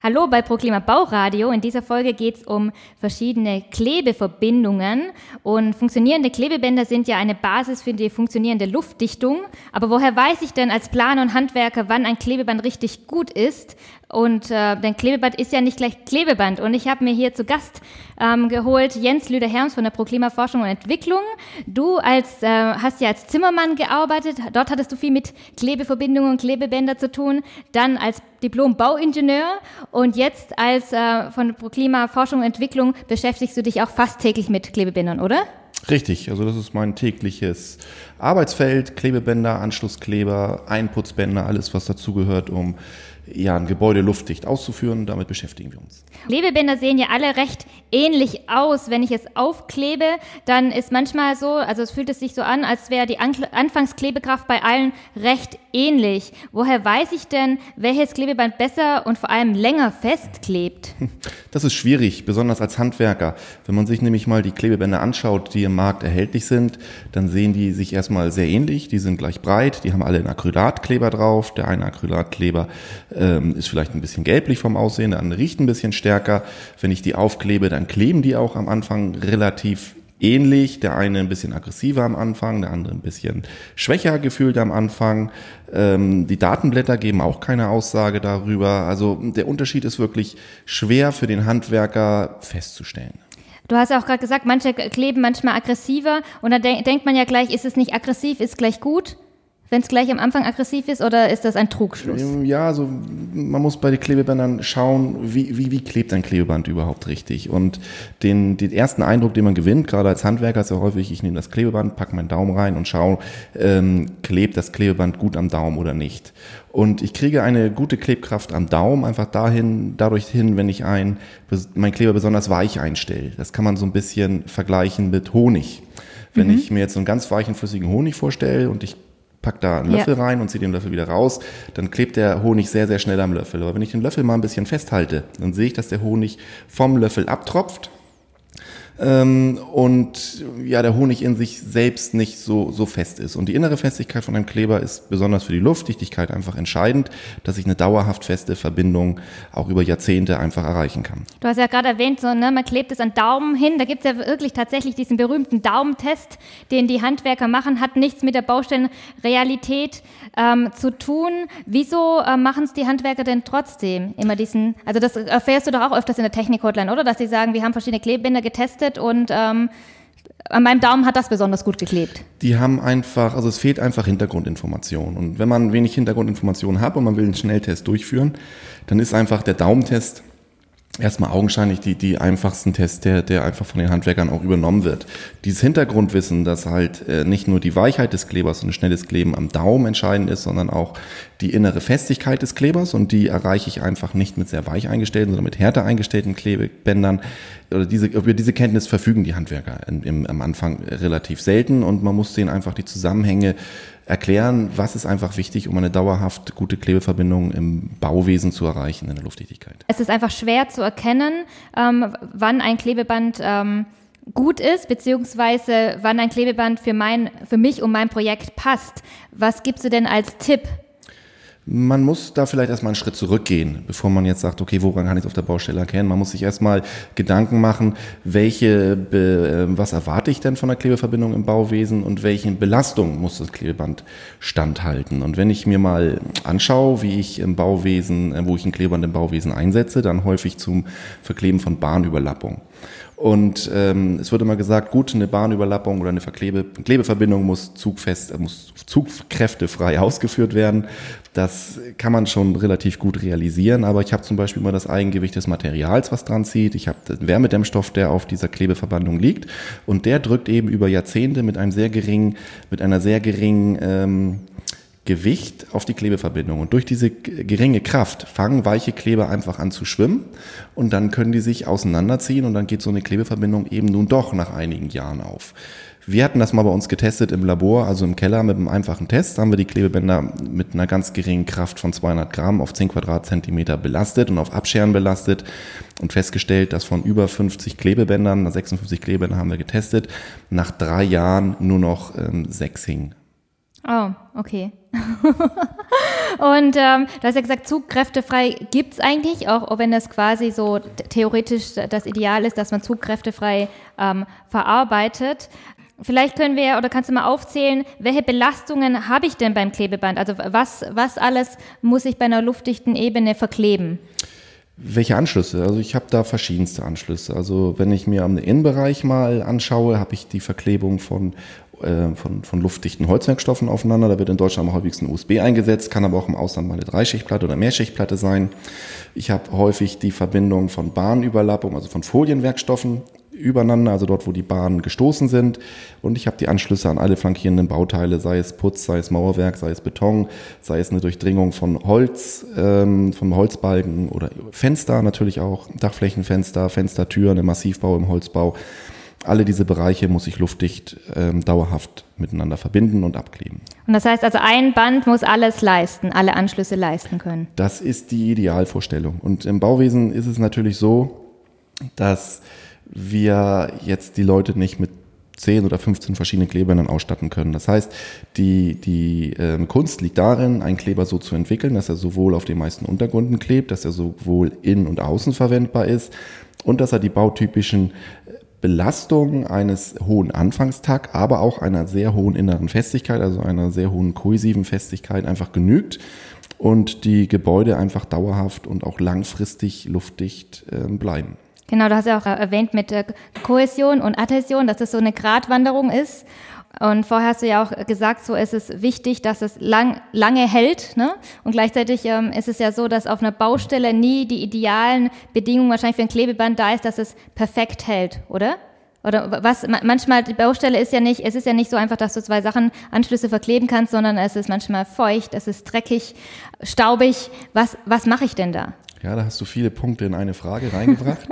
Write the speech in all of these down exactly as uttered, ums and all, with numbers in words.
Hallo bei ProKlima Bauradio. In dieser Folge geht es um verschiedene Klebeverbindungen. Und funktionierende Klebebänder sind ja eine Basis für die funktionierende Luftdichtung. Aber woher weiß ich denn als Planer und Handwerker, wann ein Klebeband richtig gut ist? Und äh, denn Klebeband ist ja nicht gleich Klebeband. Und ich habe mir hier zu Gast ähm, geholt Jens Lüder-Herms von der ProKlima Forschung und Entwicklung. Du als, äh, hast ja als Zimmermann gearbeitet. Dort hattest du viel mit Klebeverbindungen und Klebebänder zu tun. Dann als Diplom-Bauingenieur und jetzt als äh, von ProKlima Forschung und Entwicklung beschäftigst du dich auch fast täglich mit Klebebändern, oder? Richtig, also das ist mein tägliches Arbeitsfeld, Klebebänder, Anschlusskleber, Einputzbänder, alles was dazugehört, um ja, ein Gebäude luftdicht auszuführen. Damit beschäftigen wir uns. Klebebänder sehen ja alle recht ähnlich aus. Wenn ich es aufklebe, dann ist manchmal so, also es fühlt es sich so an, als wäre die An- Anfangsklebekraft bei allen recht ähnlich. Woher weiß ich denn, welches Klebeband besser und vor allem länger festklebt? Das ist schwierig, besonders als Handwerker. Wenn man sich nämlich mal die Klebebänder anschaut, die im Markt erhältlich sind, dann sehen die sich erstmal sehr ähnlich. Die sind gleich breit, die haben alle einen Acrylatkleber drauf. Der eine Acrylatkleber ähm, ist vielleicht ein bisschen gelblich vom Aussehen, der andere riecht ein bisschen stärker. Wenn ich die aufklebe, dann kleben die auch am Anfang relativ ähnlich. Der eine ein bisschen aggressiver am Anfang, der andere ein bisschen schwächer gefühlt am Anfang. Ähm, die Datenblätter geben auch keine Aussage darüber. Also der Unterschied ist wirklich schwer für den Handwerker festzustellen. Du hast ja auch gerade gesagt, manche kleben manchmal aggressiver und dann de- denkt man ja gleich, ist es nicht aggressiv, ist gleich gut? Wenn es gleich am Anfang aggressiv ist, oder ist das ein Trugschluss? Ja, also man muss bei den Klebebändern schauen, wie, wie, wie klebt ein Klebeband überhaupt richtig. Und den, den ersten Eindruck, den man gewinnt, gerade als Handwerker, ist ja häufig, ich nehme das Klebeband, packe meinen Daumen rein und schaue, ähm, klebt das Klebeband gut am Daumen oder nicht. Und ich kriege eine gute Klebkraft am Daumen einfach dahin, dadurch hin, wenn ich ein, mein Kleber besonders weich einstelle. Das kann man so ein bisschen vergleichen mit Honig. Wenn mhm. ich mir jetzt so einen ganz weichen, flüssigen Honig vorstelle und ich pack da einen Löffel ja. rein und ziehe den Löffel wieder raus, dann klebt der Honig sehr, sehr schnell am Löffel. Aber wenn ich den Löffel mal ein bisschen festhalte, dann sehe ich, dass der Honig vom Löffel abtropft ähm, und ja, der Honig in sich selbst nicht so, so fest ist. Und die innere Festigkeit von einem Kleber ist besonders für die Luftdichtigkeit einfach entscheidend, dass ich eine dauerhaft feste Verbindung auch über Jahrzehnte einfach erreichen kann. Du hast ja gerade erwähnt, so, ne, man klebt es an Daumen hin. Da gibt es ja wirklich tatsächlich diesen berühmten Daumentest, den die Handwerker machen, hat nichts mit der Baustellenrealität ähm, zu tun. Wieso äh, machen es die Handwerker denn trotzdem immer diesen, also das erfährst du doch auch öfters in der Technik-Hotline, oder? Dass sie sagen, wir haben verschiedene Klebebänder getestet und ähm, an meinem Daumen hat das besonders gut geklebt. Die haben einfach, also es fehlt einfach Hintergrundinformation. Und wenn man wenig Hintergrundinformation hat und man will einen Schnelltest durchführen, dann ist einfach der Daumentest erstmal augenscheinlich die, die einfachsten Tests, der, der einfach von den Handwerkern auch übernommen wird. Dieses Hintergrundwissen, dass halt äh, nicht nur die Weichheit des Klebers und ein schnelles Kleben am Daumen entscheidend ist, sondern auch die innere Festigkeit des Klebers, und die erreiche ich einfach nicht mit sehr weich eingestellten, sondern mit härter eingestellten Klebebändern. Oder diese, über diese Kenntnis verfügen die Handwerker im, im, am Anfang relativ selten, und man muss denen einfach die Zusammenhänge erklären, was ist einfach wichtig, um eine dauerhaft gute Klebeverbindung im Bauwesen zu erreichen, in der Luftdichtigkeit. Es ist einfach schwer zu erkennen, ähm, wann ein Klebeband ähm, gut ist, beziehungsweise wann ein Klebeband für, mein, für mich und mein Projekt passt. Was gibst du denn als Tipp? Man muss da vielleicht erstmal einen Schritt zurückgehen, bevor man jetzt sagt, okay, woran kann ich es auf der Baustelle erkennen? Man muss sich erstmal Gedanken machen, welche, Be- was erwarte ich denn von der Klebeverbindung im Bauwesen und welchen Belastungen muss das Klebeband standhalten? Und wenn ich mir mal anschaue, wie ich im Bauwesen, wo ich ein Klebeband im Bauwesen einsetze, dann häufig zum Verkleben von Bahnüberlappung. Und ähm, es wird immer gesagt, gut, eine Bahnüberlappung oder eine Verklebe, Klebeverbindung muss zugfest, muss zugkräftefrei ausgeführt werden. Das kann man schon relativ gut realisieren, aber ich habe zum Beispiel immer das Eigengewicht des Materials, was dran zieht. Ich habe den Wärmedämmstoff, der auf dieser Klebeverbandung liegt, und der drückt eben über Jahrzehnte mit einem sehr geringen, mit einer sehr geringen ähm, Gewicht auf die Klebeverbindung. Und durch diese geringe Kraft fangen weiche Kleber einfach an zu schwimmen, und dann können die sich auseinanderziehen, und dann geht so eine Klebeverbindung eben nun doch nach einigen Jahren auf. Wir hatten das mal bei uns getestet im Labor, also im Keller mit einem einfachen Test. Da haben wir die Klebebänder mit einer ganz geringen Kraft von zweihundert Gramm auf zehn Quadratzentimeter belastet und auf Abscheren belastet und festgestellt, dass von über fünfzig Klebebändern, sechsundfünfzig Klebebänder haben wir getestet, nach drei Jahren nur noch ähm, sechs hingen. Oh, okay. Und ähm, du hast ja gesagt, zugkräftefrei gibt es eigentlich, auch, auch wenn das quasi so theoretisch das Ideal ist, dass man zugkräftefrei ähm, verarbeitet. Vielleicht können wir, oder kannst du mal aufzählen, welche Belastungen habe ich denn beim Klebeband? Also was, was alles muss ich bei einer luftdichten Ebene verkleben? Welche Anschlüsse? Also ich habe da verschiedenste Anschlüsse. Also wenn ich mir am Innenbereich mal anschaue, habe ich die Verklebung von, äh, von, von luftdichten Holzwerkstoffen aufeinander. Da wird in Deutschland am häufigsten U S B eingesetzt, kann aber auch im Ausland mal eine Dreischichtplatte oder Mehrschichtplatte sein. Ich habe häufig die Verbindung von Bahnüberlappung, also von Folienwerkstoffen übereinander, also dort, wo die Bahnen gestoßen sind. Und ich habe die Anschlüsse an alle flankierenden Bauteile, sei es Putz, sei es Mauerwerk, sei es Beton, sei es eine Durchdringung von Holz, ähm, von Holzbalken oder Fenster natürlich auch, Dachflächenfenster, Fenstertüren im Massivbau, im Holzbau. Alle diese Bereiche muss ich luftdicht ähm, dauerhaft miteinander verbinden und abkleben. Und das heißt also, ein Band muss alles leisten, alle Anschlüsse leisten können? Das ist die Idealvorstellung. Und im Bauwesen ist es natürlich so, dass wir jetzt die Leute nicht mit zehn oder fünfzehn verschiedenen Klebern ausstatten können. Das heißt, die, die ähm, Kunst liegt darin, einen Kleber so zu entwickeln, dass er sowohl auf den meisten Untergründen klebt, dass er sowohl innen und außen verwendbar ist und dass er die bautypischen Belastungen eines hohen Anfangstakt, aber auch einer sehr hohen inneren Festigkeit, also einer sehr hohen kohäsiven Festigkeit einfach genügt und die Gebäude einfach dauerhaft und auch langfristig luftdicht äh, bleiben. Genau, du hast ja auch erwähnt mit äh, Kohäsion und Adhäsion, dass das so eine Gratwanderung ist. Und vorher hast du ja auch gesagt, so ist es wichtig, dass es lang, lange hält, ne? Und gleichzeitig ähm, ist es ja so, dass auf einer Baustelle nie die idealen Bedingungen wahrscheinlich für ein Klebeband da ist, dass es perfekt hält, oder? Oder was, manchmal, die Baustelle ist ja nicht, es ist ja nicht so einfach, dass du zwei Sachen, Anschlüsse verkleben kannst, sondern es ist manchmal feucht, es ist dreckig, staubig. Was, was mache ich denn da? Ja, da hast du viele Punkte in eine Frage reingebracht.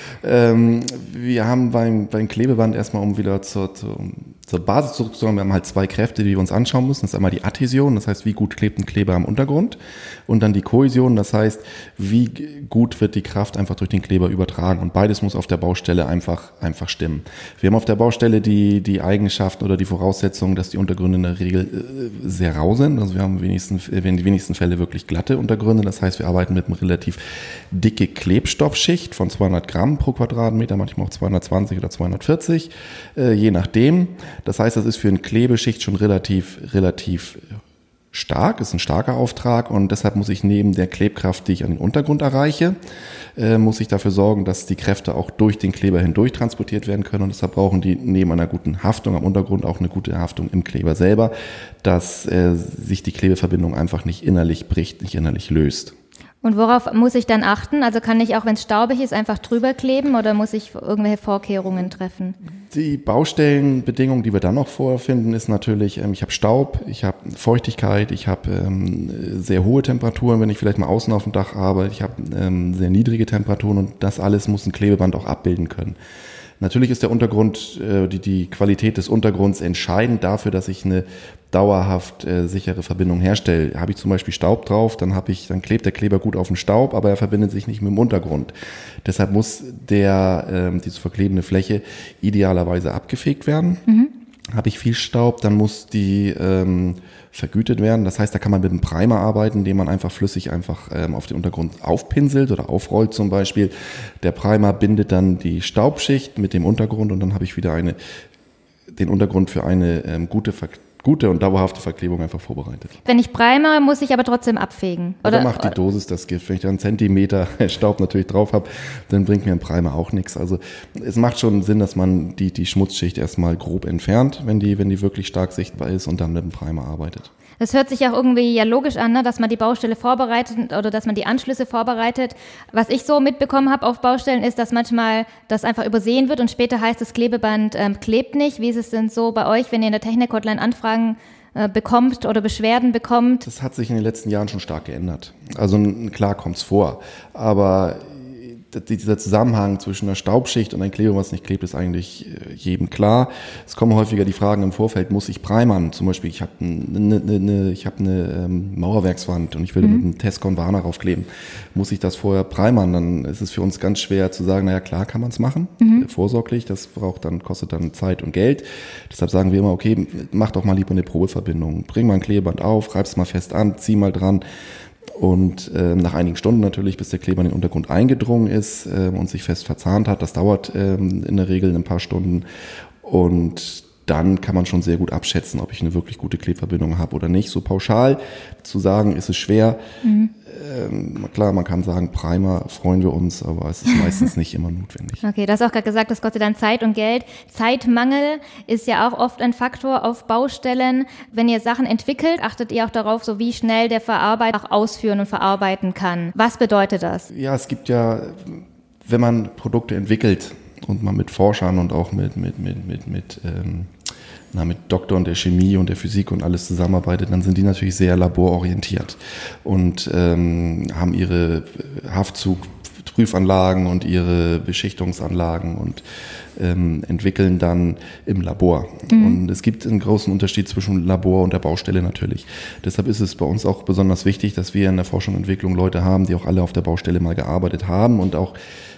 ähm, wir haben beim, beim Klebeband erstmal, um wieder zur, zur, zur Basis zurückzukommen, wir haben halt zwei Kräfte, die wir uns anschauen müssen. Das ist einmal die Adhäsion, das heißt, wie gut klebt ein Kleber am Untergrund. Und dann die Kohäsion, das heißt, wie gut wird die Kraft einfach durch den Kleber übertragen. Und beides muss auf der Baustelle einfach, einfach stimmen. Wir haben auf der Baustelle die, die Eigenschaften oder die Voraussetzungen, dass die Untergründe in der Regel äh, sehr rau sind. Also wir haben wenigsten, in die wenigsten Fälle wirklich glatte Untergründe. Das heißt, wir arbeiten mit einem relativ dicke Klebstoffschicht von zweihundert Gramm pro Quadratmeter, manchmal auch zweihundertzwanzig oder zweihundertvierzig, äh, je nachdem. Das heißt, das ist für eine Klebeschicht schon relativ, relativ stark, ist ein starker Auftrag und deshalb muss ich neben der Klebkraft, die ich an den Untergrund erreiche, äh, muss ich dafür sorgen, dass die Kräfte auch durch den Kleber hindurch transportiert werden können und deshalb brauchen die neben einer guten Haftung am Untergrund auch eine gute Haftung im Kleber selber, dass äh, sich die Klebeverbindung einfach nicht innerlich bricht, nicht innerlich löst. Und worauf muss ich dann achten? Also kann ich auch, wenn es staubig ist, einfach drüber kleben oder muss ich irgendwelche Vorkehrungen treffen? Die Baustellenbedingung, die wir dann noch vorfinden, ist natürlich, ähm, ich habe Staub, ich habe Feuchtigkeit, ich habe ähm, sehr hohe Temperaturen, wenn ich vielleicht mal außen auf dem Dach arbeite, ich habe ähm, sehr niedrige Temperaturen und das alles muss ein Klebeband auch abbilden können. Natürlich ist der Untergrund, äh, die, die Qualität des Untergrunds entscheidend dafür, dass ich eine dauerhaft äh, sichere Verbindung herstelle. Habe ich zum Beispiel Staub drauf, dann, habe ich, dann klebt der Kleber gut auf den Staub, aber er verbindet sich nicht mit dem Untergrund. Deshalb muss der, ähm, diese verklebende Fläche idealerweise abgefegt werden. Mhm. Habe ich viel Staub, dann muss die ähm, vergütet werden. Das heißt, da kann man mit einem Primer arbeiten, den man einfach flüssig einfach ähm, auf den Untergrund aufpinselt oder aufrollt zum Beispiel. Der Primer bindet dann die Staubschicht mit dem Untergrund und dann habe ich wieder eine, den Untergrund für eine ähm, gute Verklebung. Gute und dauerhafte Verklebung einfach vorbereitet. Wenn ich primere, muss ich aber trotzdem abfegen? Oder macht die Dosis das Gift. Wenn ich da einen Zentimeter Staub natürlich drauf habe, dann bringt mir ein Primer auch nichts. Also es macht schon Sinn, dass man die, die Schmutzschicht erstmal grob entfernt, wenn die, wenn die wirklich stark sichtbar ist und dann mit dem Primer arbeitet. Das hört sich auch irgendwie ja logisch an, ne? Dass man die Baustelle vorbereitet oder dass man die Anschlüsse vorbereitet. Was ich so mitbekommen habe auf Baustellen ist, dass manchmal das einfach übersehen wird und später heißt, das Klebeband ähm, klebt nicht. Wie ist es denn so bei euch, wenn ihr in der Technik-Hotline Anfragen äh, bekommt oder Beschwerden bekommt? Das hat sich in den letzten Jahren schon stark geändert. Also klar kommt es vor, aber dieser Zusammenhang zwischen einer Staubschicht und einem Kleber, was nicht klebt, ist eigentlich jedem klar. Es kommen häufiger die Fragen im Vorfeld, muss ich primern? Zum Beispiel, ich habe eine, eine, ich hab eine ähm, Mauerwerkswand und ich will mhm. mit einem Tescon Warner raufkleben. Muss ich das vorher primern? Dann ist es für uns ganz schwer zu sagen, naja, klar kann man es machen, mhm. vorsorglich. Das braucht dann, kostet dann Zeit und Geld. Deshalb sagen wir immer, okay, mach doch mal lieber eine Probeverbindung. Bring mal ein Klebeband auf, reib's mal fest an, zieh mal dran. Und äh, nach einigen Stunden natürlich, bis der Kleber in den Untergrund eingedrungen ist äh, und sich fest verzahnt hat. Das dauert ähm, in der Regel ein paar Stunden. Und dann kann man schon sehr gut abschätzen, ob ich eine wirklich gute Klebverbindung habe oder nicht. So pauschal zu sagen, ist es schwer. Mhm. Ähm, klar, man kann sagen, Primer, freuen wir uns, aber es ist meistens nicht immer notwendig. Okay, du hast auch gerade gesagt, das kostet dann Zeit und Geld. Zeitmangel ist ja auch oft ein Faktor auf Baustellen. Wenn ihr Sachen entwickelt, achtet ihr auch darauf, so wie schnell der Verarbeiter auch ausführen und verarbeiten kann. Was bedeutet das? Ja, es gibt ja, wenn man Produkte entwickelt und man mit Forschern und auch mit, mit, mit, mit, mit ähm, Na, mit Doktoren der Chemie und der Physik und alles zusammenarbeitet, dann sind die natürlich sehr labororientiert und ähm, haben ihre Haftzugprüfanlagen und ihre Beschichtungsanlagen und ähm, entwickeln dann im Labor. Mhm. Und es gibt einen großen Unterschied zwischen Labor und der Baustelle natürlich. Deshalb ist es bei uns auch besonders wichtig, dass wir in der Forschung und Entwicklung Leute haben, die auch alle auf der Baustelle mal gearbeitet haben und auch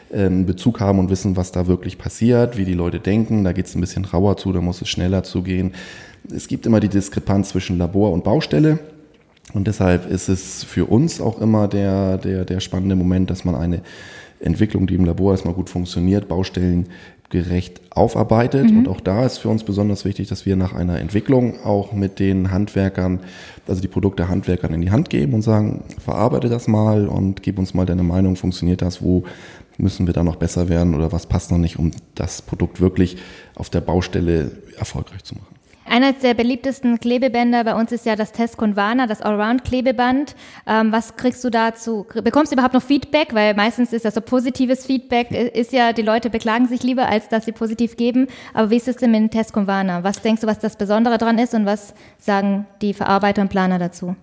Bezug haben und wissen, was da wirklich passiert, wie die Leute denken. Da geht es ein bisschen rauer zu, da muss es schneller zugehen. Es gibt immer die Diskrepanz zwischen Labor und Baustelle und deshalb ist es für uns auch immer der, der, der spannende Moment, dass man eine Entwicklung, die im Labor erstmal gut funktioniert, baustellengerecht aufarbeitet. Mhm. Und auch da ist für uns besonders wichtig, dass wir nach einer Entwicklung auch mit den Handwerkern, also die Produkte Handwerkern in die Hand geben und sagen, verarbeite das mal und gib uns mal deine Meinung, funktioniert das, wo müssen wir da noch besser werden oder was passt noch nicht, um das Produkt wirklich auf der Baustelle erfolgreich zu machen. Eines der beliebtesten Klebebänder bei uns ist ja das Tescon Warner, das Allround-Klebeband. Ähm, was kriegst du dazu? Bekommst du überhaupt noch Feedback? Weil meistens ist das so positives Feedback, ist ja, die Leute beklagen sich lieber, als dass sie positiv geben. Aber wie ist es denn mit dem Tescon Warner? Was denkst du, was das Besondere dran ist und was sagen die Verarbeiter und Planer dazu?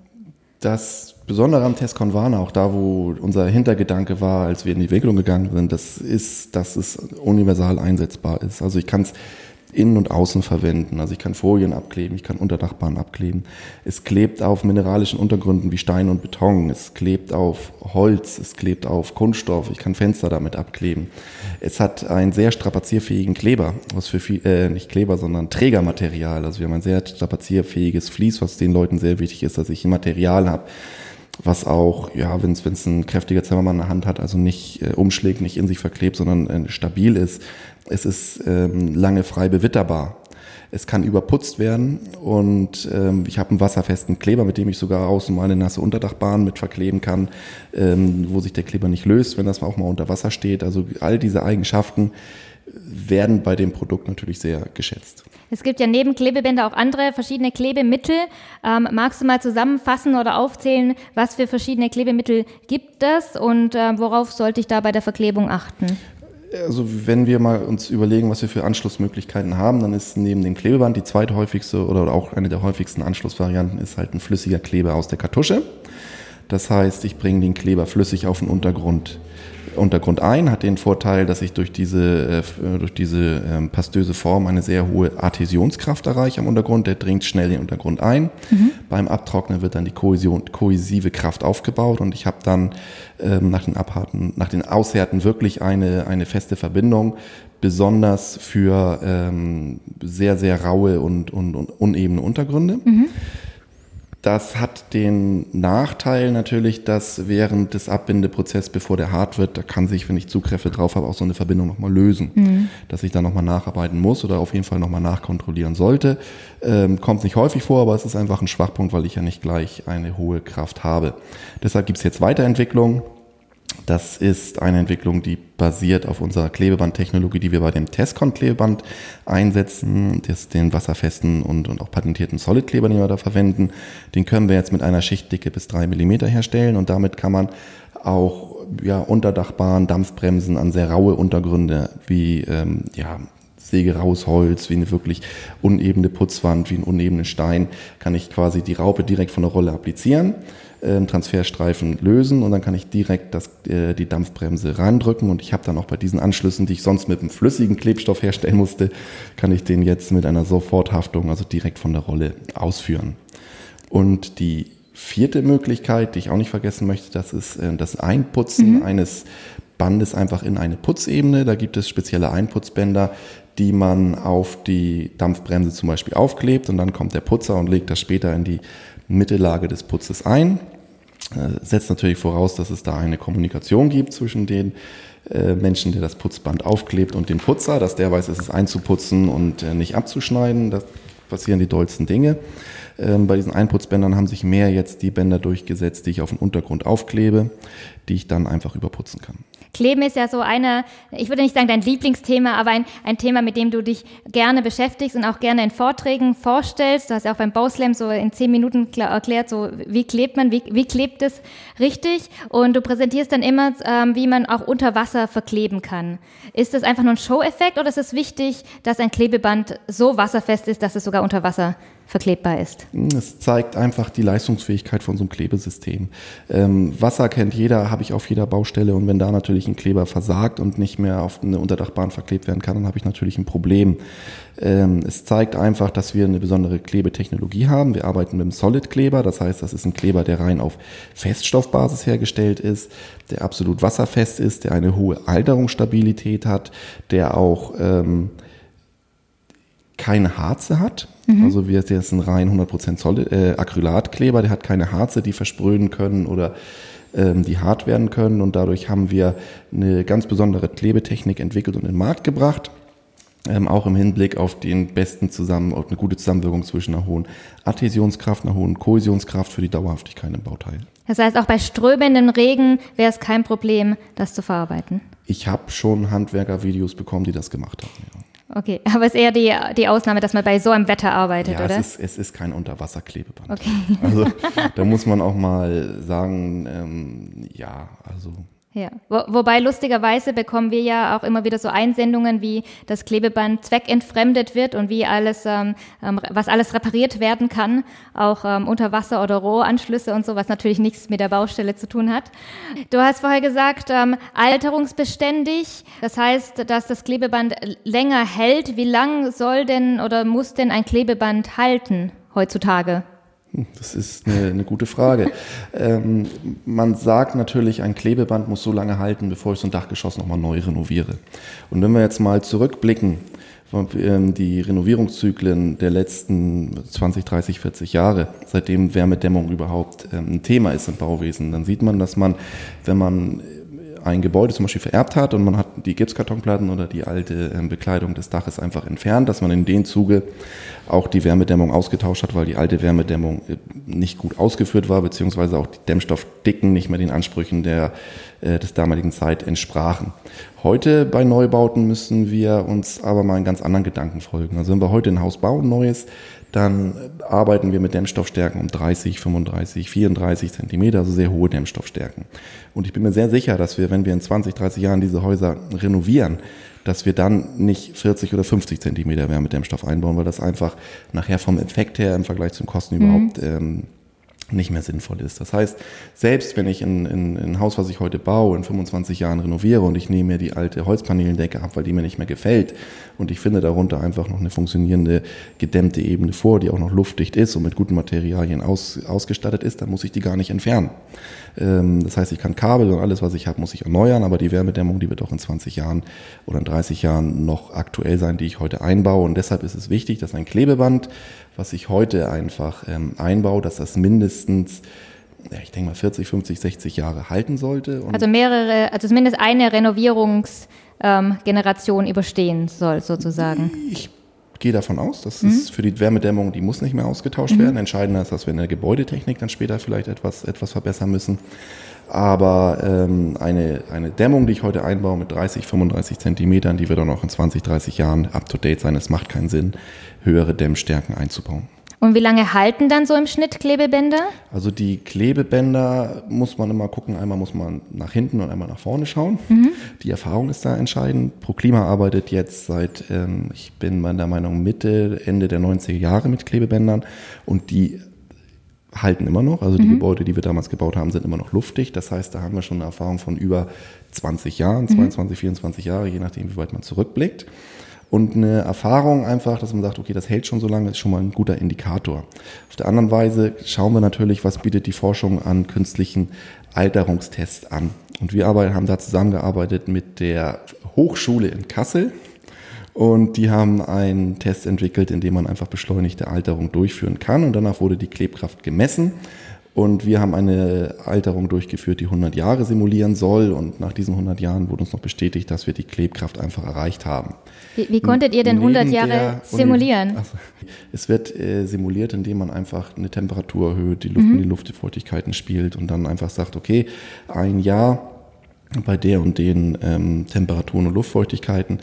Das Besondere am Tescon Warner, auch da, wo unser Hintergedanke war, als wir in die Entwicklung gegangen sind, das ist, dass es universal einsetzbar ist. Also ich kann es innen und außen verwenden. Also ich kann Folien abkleben, ich kann Unterdachbahnen abkleben. Es klebt auf mineralischen Untergründen wie Stein und Beton. Es klebt auf Holz, es klebt auf Kunststoff. Ich kann Fenster damit abkleben. Es hat einen sehr strapazierfähigen Kleber, was für viel, äh, nicht Kleber, sondern Trägermaterial. Also wir haben ein sehr strapazierfähiges Vlies, was den Leuten sehr wichtig ist, dass ich ein Material habe, was auch, ja, wenn es ein kräftiger Zimmermann in der Hand hat, also nicht äh, umschlägt, nicht in sich verklebt, sondern äh, stabil ist. Es ist ähm, lange frei bewitterbar. Es kann überputzt werden und ähm, ich habe einen wasserfesten Kleber, mit dem ich sogar außen mal eine nasse Unterdachbahn mit verkleben kann, ähm, wo sich der Kleber nicht löst, wenn das auch mal unter Wasser steht. Also all diese Eigenschaften werden bei dem Produkt natürlich sehr geschätzt. Es gibt ja neben Klebebänder auch andere verschiedene Klebemittel. Ähm, magst du mal zusammenfassen oder aufzählen, was für verschiedene Klebemittel gibt es und äh, worauf sollte ich da bei der Verklebung achten? Also wenn wir mal uns überlegen, was wir für Anschlussmöglichkeiten haben, dann ist neben dem Klebeband die zweithäufigste oder auch eine der häufigsten Anschlussvarianten ist halt ein flüssiger Kleber aus der Kartusche. Das heißt, ich bringe den Kleber flüssig auf den Untergrund, Untergrund ein, hat den Vorteil, dass ich durch diese, äh, durch diese ähm, pastöse Form eine sehr hohe Adhäsionskraft erreiche am Untergrund. Der dringt schnell in den Untergrund ein. Mhm. Beim Abtrocknen wird dann die Kohäsion, kohäsive Kraft aufgebaut und ich habe dann ähm, nach den Abhärten, nach den Aushärten wirklich eine, eine feste Verbindung, besonders für ähm, sehr, sehr raue und, und, und unebene Untergründe. Mhm. Das hat den Nachteil natürlich, dass während des Abbindeprozesses, bevor der hart wird, da kann sich, wenn ich Zugkräfte drauf habe, auch so eine Verbindung nochmal lösen. Mhm. Dass ich da nochmal nacharbeiten muss oder auf jeden Fall nochmal nachkontrollieren sollte. Ähm, kommt nicht häufig vor, aber es ist einfach ein Schwachpunkt, weil ich ja nicht gleich eine hohe Kraft habe. Deshalb gibt es jetzt Weiterentwicklungen. Das ist eine Entwicklung, die basiert auf unserer Klebebandtechnologie, die wir bei dem Tescon-Klebeband einsetzen, das, den wasserfesten und, und auch patentierten Solid-Kleber, den wir da verwenden. Den können wir jetzt mit einer Schichtdicke bis drei Millimeter herstellen und damit kann man auch ja, Unterdachbahnen, Dampfbremsen an sehr raue Untergründe wie ähm, ja, sägeraues Holz, wie eine wirklich unebene Putzwand, wie einen unebenen Stein, kann ich quasi die Raupe direkt von der Rolle applizieren, äh, Transferstreifen lösen und dann kann ich direkt das, äh, die Dampfbremse randrücken und ich habe dann auch bei diesen Anschlüssen, die ich sonst mit einem flüssigen Klebstoff herstellen musste, kann ich den jetzt mit einer Soforthaftung, also direkt von der Rolle ausführen. Und die vierte Möglichkeit, die ich auch nicht vergessen möchte, das ist äh, das Einputzen mhm. eines Bandes einfach in eine Putzebene. Da gibt es spezielle Einputzbänder, die man auf die Dampfbremse zum Beispiel aufklebt und dann kommt der Putzer und legt das später in die Mittellage des Putzes ein. Äh, setzt natürlich voraus, dass es da eine Kommunikation gibt zwischen den äh, Menschen, der das Putzband aufklebt und dem Putzer, dass der weiß, es ist einzuputzen und äh, nicht abzuschneiden. Da passieren die dollsten Dinge. Ähm, bei diesen Einputzbändern haben sich mehr jetzt die Bänder durchgesetzt, die ich auf den Untergrund aufklebe, die ich dann einfach überputzen kann. Kleben ist ja so eine, ich würde nicht sagen dein Lieblingsthema, aber ein, ein Thema, mit dem du dich gerne beschäftigst und auch gerne in Vorträgen vorstellst. Du hast ja auch beim Bauslam so in zehn Minuten erklärt, so wie klebt man, wie, wie klebt es richtig? Und du präsentierst dann immer, ähm, wie man auch unter Wasser verkleben kann. Ist das einfach nur ein Show-Effekt oder ist es wichtig, dass ein Klebeband so wasserfest ist, dass es sogar unter Wasser verklebbar ist? Es zeigt einfach die Leistungsfähigkeit von so einem Klebesystem. Ähm, Wasser kennt jeder, habe ich auf jeder Baustelle und wenn da natürlich ein Kleber versagt und nicht mehr auf eine Unterdachbahn verklebt werden kann, dann habe ich natürlich ein Problem. Ähm, es zeigt einfach, dass wir eine besondere Klebetechnologie haben. Wir arbeiten mit einem Solid-Kleber, das heißt, das ist ein Kleber, der rein auf Feststoffbasis hergestellt ist, der absolut wasserfest ist, der eine hohe Alterungsstabilität hat, der auch ähm, keine Harze hat. Mhm. Also wir, der ist ein rein hundert Prozent Solid, äh, Acrylatkleber, der hat keine Harze, die verspröhen können oder ähm, die hart werden können und dadurch haben wir eine ganz besondere Klebetechnik entwickelt und in den Markt gebracht. Ähm, auch im Hinblick auf den besten Zusammen, auf eine gute Zusammenwirkung zwischen einer hohen Adhäsionskraft, einer hohen Kohäsionskraft für die Dauerhaftigkeit im Bauteil. Das heißt, auch bei strömendem Regen wäre es kein Problem, das zu verarbeiten? Ich habe schon Handwerkervideos bekommen, die das gemacht haben, ja. Okay, aber es ist eher die, die Ausnahme, dass man bei so einem Wetter arbeitet, ja, oder? Ja, es ist, es ist kein Unterwasserklebeband. Okay. Also da muss man auch mal sagen, ähm, ja, also... Ja, Wo, wobei lustigerweise bekommen wir ja auch immer wieder so Einsendungen, wie das Klebeband zweckentfremdet wird und wie alles, ähm, was alles repariert werden kann, auch ähm, Unterwasser- oder Rohranschlüsse und so, was natürlich nichts mit der Baustelle zu tun hat. Du hast vorher gesagt, ähm, alterungsbeständig, das heißt, dass das Klebeband länger hält. Wie lang soll denn oder muss denn ein Klebeband halten heutzutage? Das ist eine, eine gute Frage. ähm, man sagt natürlich, ein Klebeband muss so lange halten, bevor ich so ein Dachgeschoss nochmal neu renoviere. Und wenn wir jetzt mal zurückblicken, die Renovierungszyklen der letzten zwanzig, dreißig, vierzig Jahre, seitdem Wärmedämmung überhaupt ein Thema ist im Bauwesen, dann sieht man, dass man, wenn man ein Gebäude zum Beispiel vererbt hat und man hat die Gipskartonplatten oder die alte Bekleidung des Daches einfach entfernt, dass man in dem Zuge auch die Wärmedämmung ausgetauscht hat, weil die alte Wärmedämmung nicht gut ausgeführt war, beziehungsweise auch die Dämmstoffdicken nicht mehr den Ansprüchen der, des damaligen Zeit entsprachen. Heute bei Neubauten müssen wir uns aber mal einen ganz anderen Gedanken folgen. Also wenn wir heute ein Haus bauen, neues, dann arbeiten wir mit Dämmstoffstärken um dreißig, fünfunddreißig, vierunddreißig Zentimeter, also sehr hohe Dämmstoffstärken. Und ich bin mir sehr sicher, dass wir, wenn wir in zwanzig, dreißig Jahren diese Häuser renovieren, dass wir dann nicht vierzig oder fünfzig Zentimeter Wärmedämmstoff einbauen, weil das einfach nachher vom Effekt her im Vergleich zum Kosten mhm. überhaupt ähm, nicht mehr sinnvoll ist. Das heißt, selbst wenn ich in, in, in ein Haus, was ich heute baue, in fünfundzwanzig Jahren renoviere und ich nehme mir die alte Holzpaneelendecke ab, weil die mir nicht mehr gefällt und ich finde darunter einfach noch eine funktionierende, gedämmte Ebene vor, die auch noch luftdicht ist und mit guten Materialien aus, ausgestattet ist, dann muss ich die gar nicht entfernen. Ähm, das heißt, ich kann Kabel und alles, was ich habe, muss ich erneuern, aber die Wärmedämmung, die wird auch in zwanzig Jahren oder in dreißig Jahren noch aktuell sein, die ich heute einbaue. Und deshalb ist es wichtig, dass ein Klebeband, was ich heute einfach ähm, einbaue, dass das mindestens, ja, ich denke mal vierzig, fünfzig, sechzig Jahre halten sollte. Und also mehrere, also zumindest eine Renovierungsgeneration ähm, überstehen soll, sozusagen. Ich gehe davon aus, dass mhm. es für die Wärmedämmung, die muss nicht mehr ausgetauscht mhm. werden. Entscheidender ist, dass wir in der Gebäudetechnik dann später vielleicht etwas, etwas verbessern müssen. Aber ähm, eine, eine Dämmung, die ich heute einbaue mit dreißig, fünfunddreißig Zentimetern, die wird auch noch in zwanzig, dreißig Jahren up to date sein. Es macht keinen Sinn, höhere Dämmstärken einzubauen. Und wie lange halten dann so im Schnitt Klebebänder? Also die Klebebänder muss man immer gucken, einmal muss man nach hinten und einmal nach vorne schauen. Mhm. Die Erfahrung ist da entscheidend. ProKlima arbeitet jetzt seit, ähm, ich bin meiner Meinung Mitte, Ende der neunziger Jahre mit Klebebändern und die halten immer noch. Also die mhm. Gebäude, die wir damals gebaut haben, sind immer noch luftdicht. Das heißt, da haben wir schon eine Erfahrung von über zwanzig Jahren, zweiundzwanzig, vierundzwanzig Jahre, je nachdem, wie weit man zurückblickt. Und eine Erfahrung einfach, dass man sagt, okay, das hält schon so lange, ist schon mal ein guter Indikator. Auf der anderen Weise schauen wir natürlich, was bietet die Forschung an künstlichen Alterungstests an. Und wir arbeiten, haben da zusammengearbeitet mit der Hochschule in Kassel. Und die haben einen Test entwickelt, in dem man einfach beschleunigte Alterung durchführen kann. Und danach wurde die Klebkraft gemessen. Und wir haben eine Alterung durchgeführt, die hundert Jahre simulieren soll. Und nach diesen hundert Jahren wurde uns noch bestätigt, dass wir die Klebkraft einfach erreicht haben. Wie, wie konntet ihr denn hundert Jahre der, simulieren? Also, es wird äh, simuliert, indem man einfach eine Temperatur erhöht, die Luft, mhm. die Luftfeuchtigkeiten spielt und dann einfach sagt, okay, ein Jahr bei der und den ähm, Temperaturen und Luftfeuchtigkeiten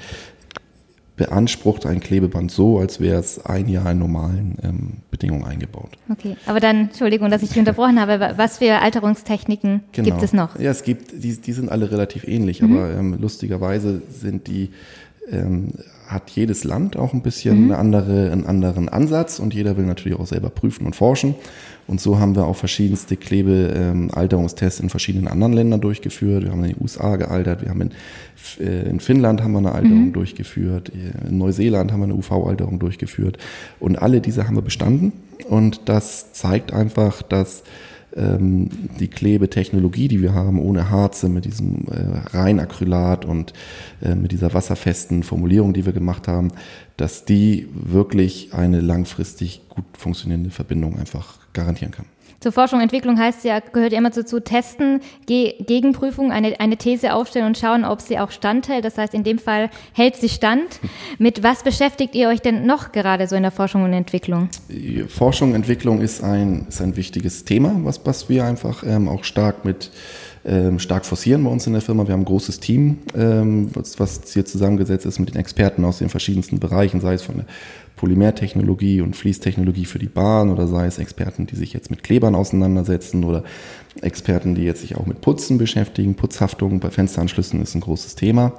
beansprucht ein Klebeband so, als wäre es ein Jahr in normalen ähm, Bedingungen eingebaut. Okay, aber dann, Entschuldigung, dass ich dich unterbrochen habe, was für Alterungstechniken genau. gibt es noch? Ja, es gibt, die, die sind alle relativ ähnlich, mhm. aber ähm, lustigerweise sind die, ähm, hat jedes Land auch ein bisschen mhm. eine andere, einen anderen Ansatz und jeder will natürlich auch selber prüfen und forschen. Und so haben wir auch verschiedenste Klebe-Alterungstests in verschiedenen anderen Ländern durchgeführt. Wir haben in den U S A gealtert, wir haben in, äh, in Finnland haben wir eine Alterung mhm. durchgeführt, in Neuseeland haben wir eine U V-Alterung durchgeführt. Und alle diese haben wir bestanden. Und das zeigt einfach, dass ähm, die Klebetechnologie, die wir haben, ohne Harze, mit diesem äh, Reinacrylat und äh, mit dieser wasserfesten Formulierung, die wir gemacht haben, dass die wirklich eine langfristig gut funktionierende Verbindung einfach garantieren kann. Zur Forschung und Entwicklung heißt ja, gehört ja immer dazu, testen, Ge- Gegenprüfung, eine, eine These aufstellen und schauen, ob sie auch standhält. Das heißt, in dem Fall hält sie stand. Mit was beschäftigt ihr euch denn noch gerade so in der Forschung und Entwicklung? Die Forschung und Entwicklung ist ein, ist ein wichtiges Thema, was, was wir einfach ähm, auch stark mit ähm, stark forcieren bei uns in der Firma. Wir haben ein großes Team, ähm, was, was hier zusammengesetzt ist mit den Experten aus den verschiedensten Bereichen, sei es von der Polymertechnologie und Fließtechnologie für die Bahn oder sei es Experten, die sich jetzt mit Klebern auseinandersetzen oder Experten, die jetzt sich auch mit Putzen beschäftigen. Putzhaftung bei Fensteranschlüssen ist ein großes Thema.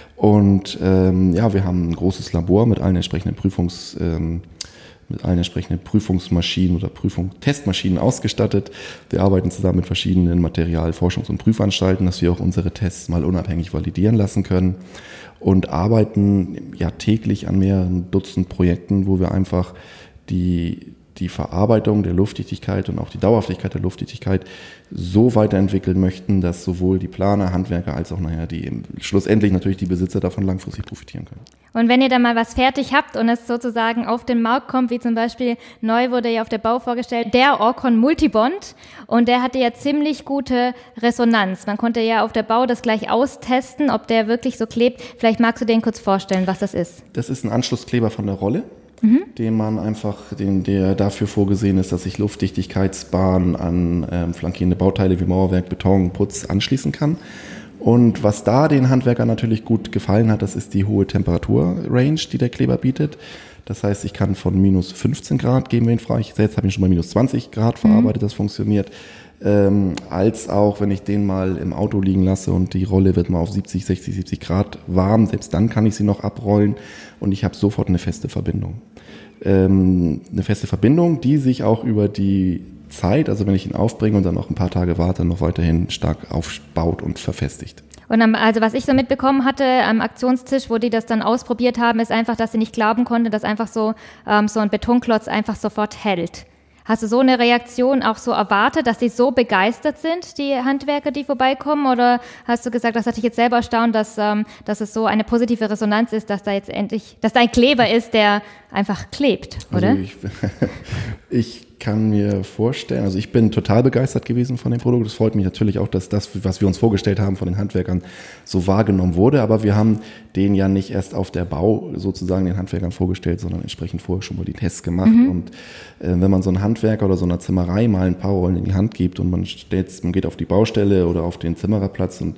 Und ähm, ja, wir haben ein großes Labor mit allen entsprechenden Prüfungs, ähm, mit allen entsprechenden Prüfungsmaschinen oder Prüfung, Testmaschinen ausgestattet. Wir arbeiten zusammen mit verschiedenen Material-, Forschungs- und Prüfanstalten, dass wir auch unsere Tests mal unabhängig validieren lassen können. Und arbeiten ja täglich an mehreren Dutzend Projekten, wo wir einfach die, die Verarbeitung der Luftdichtigkeit und auch die Dauerhaftigkeit der Luftdichtigkeit so weiterentwickeln möchten, dass sowohl die Planer, Handwerker als auch nachher die schlussendlich natürlich die Besitzer davon langfristig profitieren können. Und wenn ihr dann mal was fertig habt und es sozusagen auf den Markt kommt, wie zum Beispiel neu wurde ja auf der Bau vorgestellt, der Orcon Multibond, und der hatte ja ziemlich gute Resonanz. Man konnte ja auf der Bau das gleich austesten, ob der wirklich so klebt. Vielleicht magst du den kurz vorstellen, was das ist. Das ist ein Anschlusskleber von der Rolle, mhm. den man einfach, den, der dafür vorgesehen ist, dass sich Luftdichtigkeitsbahnen an ähm, flankierende Bauteile wie Mauerwerk, Beton, Putz anschließen kann. Und was da den Handwerkern natürlich gut gefallen hat, das ist die hohe Temperaturrange, die der Kleber bietet. Das heißt, ich kann von minus fünfzehn Grad, geben wir ihn frei, ich selbst habe ihn schon bei minus zwanzig Grad verarbeitet, mhm. das funktioniert, ähm, als auch, wenn ich den mal im Auto liegen lasse und die Rolle wird mal auf siebzig, sechzig, siebzig Grad warm, selbst dann kann ich sie noch abrollen und ich habe sofort eine feste Verbindung. Ähm, eine feste Verbindung, die sich auch über die Zeit, also wenn ich ihn aufbringe und dann noch ein paar Tage warte, noch weiterhin stark aufbaut und verfestigt. Und am, also was ich so mitbekommen hatte am Aktionstisch, wo die das dann ausprobiert haben, ist einfach, dass sie nicht glauben konnten, dass einfach so, ähm, so ein Betonklotz einfach sofort hält. Hast du so eine Reaktion auch so erwartet, dass sie so begeistert sind, die Handwerker, die vorbeikommen? Oder hast du gesagt, das hat dich jetzt selber erstaunt, dass, ähm, dass es so eine positive Resonanz ist, dass da jetzt endlich, dass da ein Kleber ist, der einfach klebt, oder? Also ich, ich kann mir vorstellen, also ich bin total begeistert gewesen von dem Produkt. Es freut mich natürlich auch, dass das, was wir uns vorgestellt haben von den Handwerkern, so wahrgenommen wurde. Aber wir haben den ja nicht erst auf der Bau sozusagen den Handwerkern vorgestellt, sondern entsprechend vorher schon mal die Tests gemacht. Mhm. Und äh, wenn man so einen Handwerker oder so einer Zimmerei mal ein paar Rollen in die Hand gibt und man, stellt, man geht auf die Baustelle oder auf den Zimmererplatz und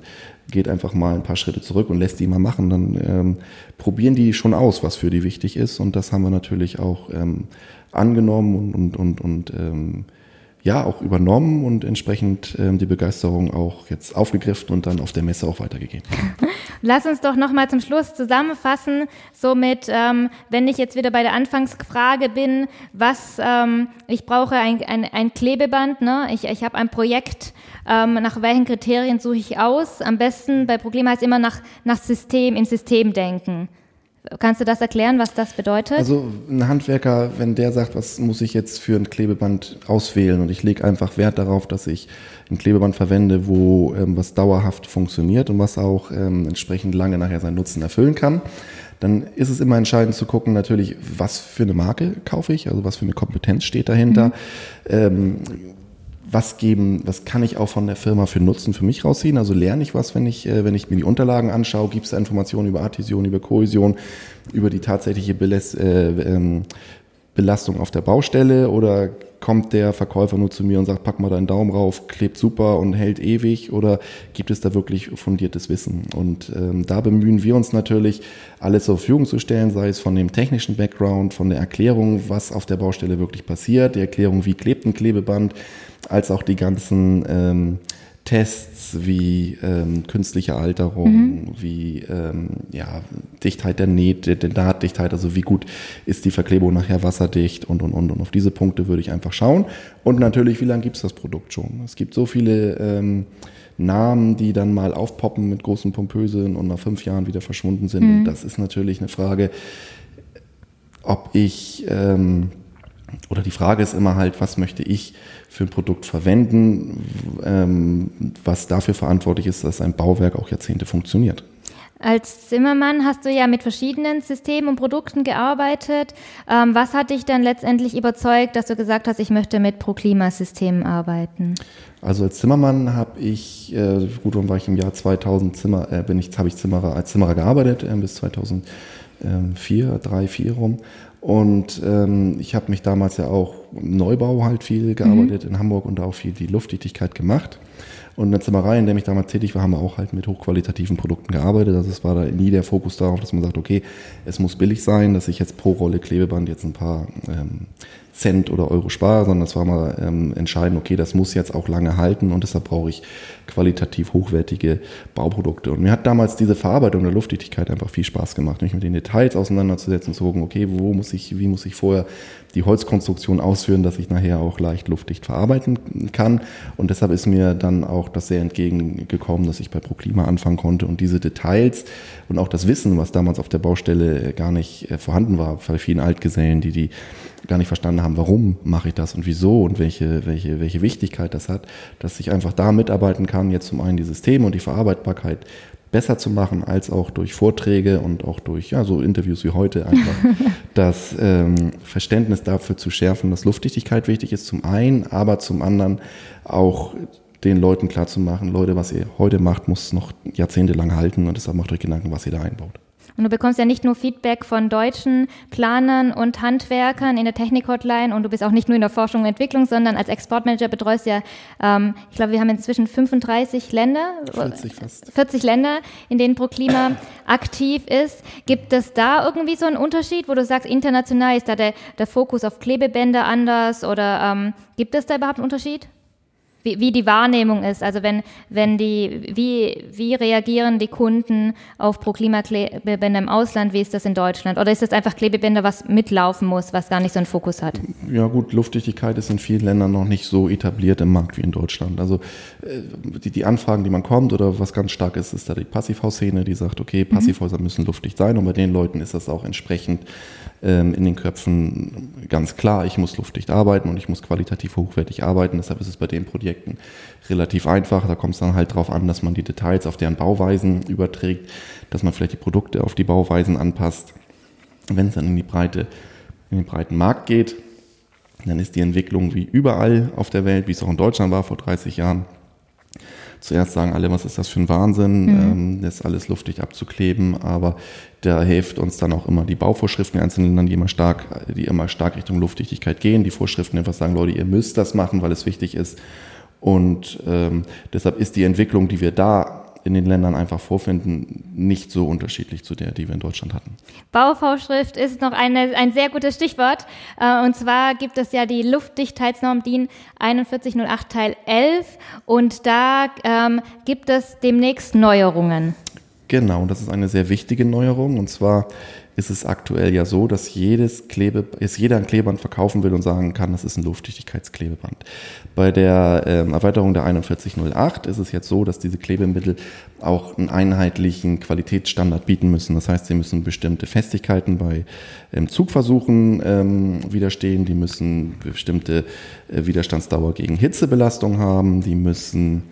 geht einfach mal ein paar Schritte zurück und lässt die mal machen, dann ähm, probieren die schon aus, was für die wichtig ist. Und das haben wir natürlich auch ähm, angenommen und, und, und, und ähm, ja, auch übernommen und entsprechend ähm, die Begeisterung auch jetzt aufgegriffen und dann auf der Messe auch weitergegeben. Lass uns doch nochmal zum Schluss zusammenfassen, somit, ähm, wenn ich jetzt wieder bei der Anfangsfrage bin, was, ähm, ich brauche ein, ein, ein Klebeband, ne? ich, ich habe ein Projekt, ähm, nach welchen Kriterien suche ich aus? Am besten bei Problemen heißt immer nach, nach System, im System denken. Kannst du das erklären, was das bedeutet? Also ein Handwerker, wenn der sagt, was muss ich jetzt für ein Klebeband auswählen und ich lege einfach Wert darauf, dass ich ein Klebeband verwende, wo ähm, was dauerhaft funktioniert und was auch ähm, entsprechend lange nachher seinen Nutzen erfüllen kann, dann ist es immer entscheidend zu gucken, natürlich, was für eine Marke kaufe ich, also was für eine Kompetenz steht dahinter. Mhm. Ähm, Was geben, was kann ich auch von der Firma für Nutzen für mich rausziehen? Also lerne ich was, wenn ich, wenn ich mir die Unterlagen anschaue? Gibt es da Informationen über Adhäsion, über Kohäsion, über die tatsächliche Beläst, äh, ähm, Belastung auf der Baustelle? Oder kommt der Verkäufer nur zu mir und sagt, pack mal deinen Daumen rauf, klebt super und hält ewig? Oder gibt es da wirklich fundiertes Wissen? Und ähm, da bemühen wir uns natürlich, alles zur Verfügung zu stellen, sei es von dem technischen Background, von der Erklärung, was auf der Baustelle wirklich passiert, die Erklärung, wie klebt ein Klebeband, als auch die ganzen ähm, Tests wie ähm, künstliche Alterung, mhm. wie ähm, ja, Dichtheit der Nähte, der Nahtdichtheit, also wie gut ist die Verklebung nachher wasserdicht und, und, und. Und auf diese Punkte würde ich einfach schauen. Und natürlich, wie lange gibt es das Produkt schon? Es gibt so viele ähm, Namen, die dann mal aufpoppen mit großen Pompösen und nach fünf Jahren wieder verschwunden sind. Mhm. Und das ist natürlich eine Frage, ob ich... Ähm, Oder die Frage ist immer halt, was möchte ich für ein Produkt verwenden, ähm, was dafür verantwortlich ist, dass ein Bauwerk auch Jahrzehnte funktioniert. Als Zimmermann hast du ja mit verschiedenen Systemen und Produkten gearbeitet. Ähm, was hat dich dann letztendlich überzeugt, dass du gesagt hast, ich möchte mit Proclima-Systemen arbeiten? Also als Zimmermann habe ich, äh, gut, dann war ich im Jahr zweitausend Zimmer, äh, bin ich, habe ich Zimmerer, als Zimmerer gearbeitet, äh, bis zweitausendvier, drei, vier rum. Und ähm, ich habe mich damals ja auch im Neubau halt viel gearbeitet mhm. in Hamburg und auch viel die Luftdichtigkeit gemacht. Und in der Zimmerei, in der ich damals tätig war, haben wir auch halt mit hochqualitativen Produkten gearbeitet. Also es war da nie der Fokus darauf, dass man sagt, okay, es muss billig sein, dass ich jetzt pro Rolle Klebeband jetzt ein paar ähm, Cent oder Euro spare, sondern es war mal ähm, entscheidend, okay, das muss jetzt auch lange halten und deshalb brauche ich qualitativ hochwertige Bauprodukte. Und mir hat damals diese Verarbeitung der Luftdichtigkeit einfach viel Spaß gemacht, mich mit den Details auseinanderzusetzen und zu gucken, okay, wo muss ich, wie muss ich vorher die Holzkonstruktion ausführen, dass ich nachher auch leicht luftdicht verarbeiten kann. Und deshalb ist mir dann auch das sehr entgegengekommen, dass ich bei Proclima anfangen konnte und diese Details und auch das Wissen, was damals auf der Baustelle gar nicht vorhanden war, bei vielen Altgesellen, die die gar nicht verstanden haben, warum mache ich das und wieso und welche, welche, welche Wichtigkeit das hat, dass ich einfach da mitarbeiten kann, jetzt zum einen die Systeme und die Verarbeitbarkeit besser zu machen, als auch durch Vorträge und auch durch ja, so Interviews wie heute einfach das ähm, Verständnis dafür zu schärfen, dass Luftdichtigkeit wichtig ist zum einen, aber zum anderen auch den Leuten klarzumachen, Leute, was ihr heute macht, muss noch jahrzehntelang halten und deshalb macht euch Gedanken, was ihr da einbaut. Und du bekommst ja nicht nur Feedback von deutschen Planern und Handwerkern in der Technik-Hotline und du bist auch nicht nur in der Forschung und Entwicklung, sondern als Exportmanager betreust ja, ähm, ich glaube, wir haben inzwischen fünfunddreißig Länder, vierzig fast. vierzig Länder, in denen Proclima aktiv ist. Gibt es da irgendwie so einen Unterschied, wo du sagst, international ist da der, der Fokus auf Klebebänder anders oder ähm, gibt es da überhaupt einen Unterschied? Wie, wie die Wahrnehmung ist, also wenn, wenn die, wie, wie reagieren die Kunden auf Proclima-Klebebänder im Ausland, wie ist das in Deutschland? Oder ist das einfach Klebebänder, was mitlaufen muss, was gar nicht so einen Fokus hat? Ja gut, Luftdichtigkeit ist in vielen Ländern noch nicht so etabliert im Markt wie in Deutschland. Also die, die Anfragen, die man kommt oder was ganz stark ist, ist da die Passivhausszene, die sagt, okay, Passivhäuser mhm. müssen luftdicht sein und bei den Leuten ist das auch entsprechend ähm, in den Köpfen ganz klar, ich muss luftdicht arbeiten und ich muss qualitativ hochwertig arbeiten, deshalb ist es bei den Projekten relativ einfach. Da kommt es dann halt darauf an, dass man die Details auf deren Bauweisen überträgt, dass man vielleicht die Produkte auf die Bauweisen anpasst. Wenn es dann in die Breite, in den breiten Markt geht, dann ist die Entwicklung wie überall auf der Welt, wie es auch in Deutschland war vor dreißig Jahren. Zuerst sagen alle, was ist das für ein Wahnsinn, mhm. ähm, das alles luftdicht abzukleben, aber da hilft uns dann auch immer die Bauvorschriften in einzelnen Ländern, die immer stark, die immer stark Richtung Luftdichtigkeit gehen. Die Vorschriften einfach sagen, Leute, ihr müsst das machen, weil es wichtig ist. Und ähm, deshalb ist die Entwicklung, die wir da in in den Ländern einfach vorfinden, nicht so unterschiedlich zu der, die wir in Deutschland hatten. Bauvorschrift ist noch eine, ein sehr gutes Stichwort. Und zwar gibt es ja die Luftdichtheitsnorm D I N einundvierzig null acht Teil elf und da ähm, gibt es demnächst Neuerungen. Genau, das ist eine sehr wichtige Neuerung und zwar ist es aktuell ja so, dass jedes Klebe, dass jeder ein Klebeband verkaufen will und sagen kann, das ist ein Luftdichtigkeitsklebeband. Bei der ähm, Erweiterung der einundvierzig null acht ist es jetzt so, dass diese Klebemittel auch einen einheitlichen Qualitätsstandard bieten müssen. Das heißt, sie müssen bestimmte Festigkeiten bei ähm, Zugversuchen ähm, widerstehen, die müssen bestimmte äh, Widerstandsdauer gegen Hitzebelastung haben, die müssen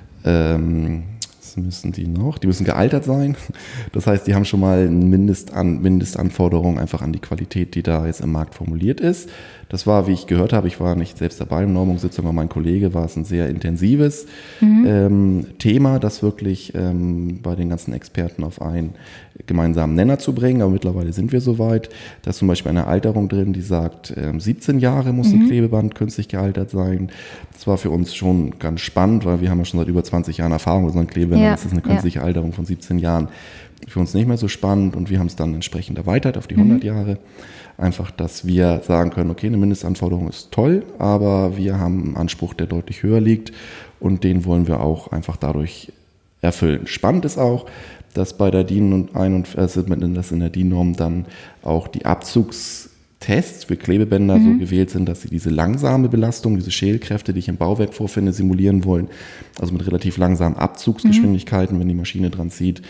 ähm, müssen die noch, die müssen gealtert sein. Das heißt, die haben schon mal eine Mindestan- Mindestanforderung einfach an die Qualität, die da jetzt im Markt formuliert ist. Das war, wie ich gehört habe, ich war nicht selbst dabei in Normungssitzung, aber mein Kollege, war es ein sehr intensives mhm. ähm, Thema, das wirklich ähm, bei den ganzen Experten auf einen gemeinsamen Nenner zu bringen. Aber mittlerweile sind wir so weit, dass zum Beispiel eine Alterung drin, die sagt, ähm, siebzehn Jahre muss mhm. ein Klebeband künstlich gealtert sein. Das war für uns schon ganz spannend, weil wir haben ja schon seit über zwanzig Jahren Erfahrung mit unseren Klebebändern. Ja. Das ist eine künstliche ja. Alterung von siebzehn Jahren. Für uns nicht mehr so spannend und wir haben es dann entsprechend erweitert auf die mhm. hundert Jahre. Einfach, dass wir sagen können, okay, eine Mindestanforderung ist toll, aber wir haben einen Anspruch, der deutlich höher liegt und den wollen wir auch einfach dadurch erfüllen. Spannend ist auch, dass bei der D I N und ein und also dass in der D I N-Norm dann auch die Abzugstests für Klebebänder mhm. so gewählt sind, dass sie diese langsame Belastung, diese Schälkräfte, die ich im Bauwerk vorfinde, simulieren wollen. Also mit relativ langsamen Abzugsgeschwindigkeiten, mhm. wenn die Maschine dran zieht.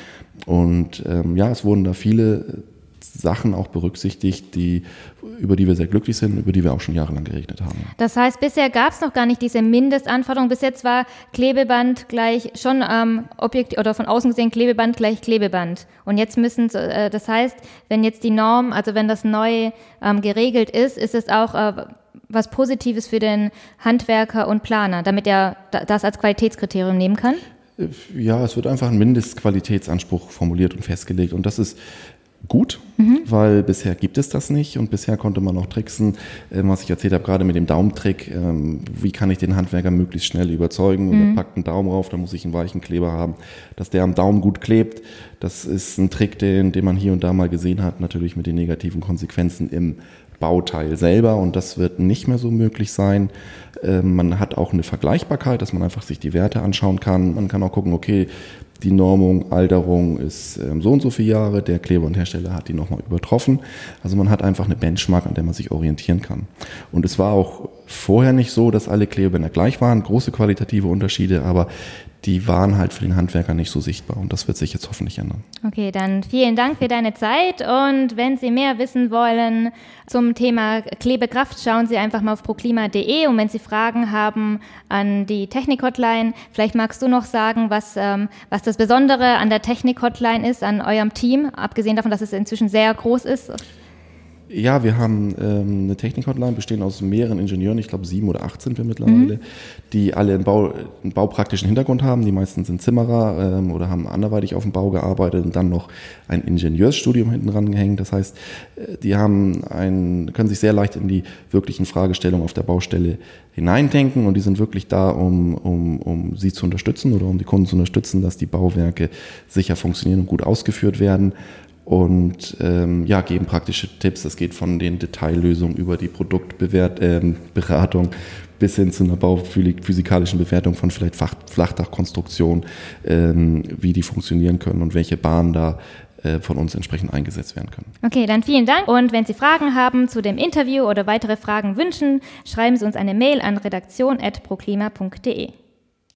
Und ähm, ja, es wurden da viele Sachen auch berücksichtigt, die, über die wir sehr glücklich sind, über die wir auch schon jahrelang geregnet haben. Das heißt, bisher gab es noch gar nicht diese Mindestanforderung. Bis jetzt war Klebeband gleich schon ähm, Objekt oder von außen gesehen Klebeband gleich Klebeband. Und jetzt müssen, äh, das heißt, wenn jetzt die Norm, also wenn das neu ähm, geregelt ist, ist es auch äh, was Positives für den Handwerker und Planer, damit er das als Qualitätskriterium nehmen kann? Ja, es wird einfach ein Mindestqualitätsanspruch formuliert und festgelegt und das ist gut, mhm. weil bisher gibt es das nicht und bisher konnte man auch tricksen, äh, was ich erzählt habe, gerade mit dem Daumentrick, ähm, wie kann ich den Handwerker möglichst schnell überzeugen mhm. und er packt einen Daumen rauf, da muss ich einen weichen Kleber haben, dass der am Daumen gut klebt. Das ist ein Trick, den, den man hier und da mal gesehen hat, natürlich mit den negativen Konsequenzen im Bauteil selber und das wird nicht mehr so möglich sein. Ähm, man hat auch eine Vergleichbarkeit, dass man einfach sich die Werte anschauen kann. Man kann auch gucken, okay, die Normung, Alterung ist ähm, so und so viele Jahre, der Klebebandhersteller hat die nochmal übertroffen. Also man hat einfach eine Benchmark, an der man sich orientieren kann. Und es war auch vorher nicht so, dass alle Klebebänder gleich waren, große qualitative Unterschiede, aber die waren halt für den Handwerker nicht so sichtbar und das wird sich jetzt hoffentlich ändern. Okay, dann vielen Dank für deine Zeit und wenn Sie mehr wissen wollen zum Thema Klebekraft, schauen Sie einfach mal auf proklima punkt de und wenn Sie Fragen haben an die Technik-Hotline, vielleicht magst du noch sagen, was, ähm, was das Besondere an der Technik-Hotline ist, an eurem Team, abgesehen davon, dass es inzwischen sehr groß ist. Ja, wir haben ähm, eine Technik-Hotline, bestehend aus mehreren Ingenieuren, ich glaube sieben oder acht sind wir mittlerweile, mhm. die alle einen, Bau, einen baupraktischen Hintergrund haben. Die meisten sind Zimmerer ähm, oder haben anderweitig auf dem Bau gearbeitet und dann noch ein Ingenieursstudium hinten dran gehängt. Das heißt, die haben ein, können sich sehr leicht in die wirklichen Fragestellungen auf der Baustelle hineindenken und die sind wirklich da, um, um, um sie zu unterstützen oder um die Kunden zu unterstützen, dass die Bauwerke sicher funktionieren und gut ausgeführt werden. Und ähm, ja, geben praktische Tipps. Das geht von den Detaillösungen über die Produktberatung ähm, bis hin zu einer bauphysikalischen Bewertung von vielleicht Flachdachkonstruktionen, ähm, wie die funktionieren können und welche Bahnen da äh, von uns entsprechend eingesetzt werden können. Okay, dann vielen Dank. Und wenn Sie Fragen haben zu dem Interview oder weitere Fragen wünschen, schreiben Sie uns eine Mail an redaktion at proklima punkt de.